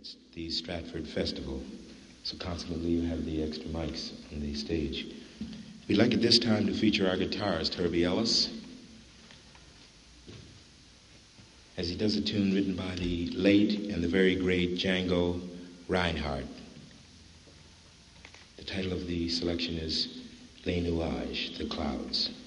It's the Stratford Festival, so consequently you have the extra mics on the stage. We'd like at this time to feature our guitarist, Herbie Ellis, as he does a tune written by the late and the very great Django Reinhardt. The title of the selection is Les Nuages, The Clouds.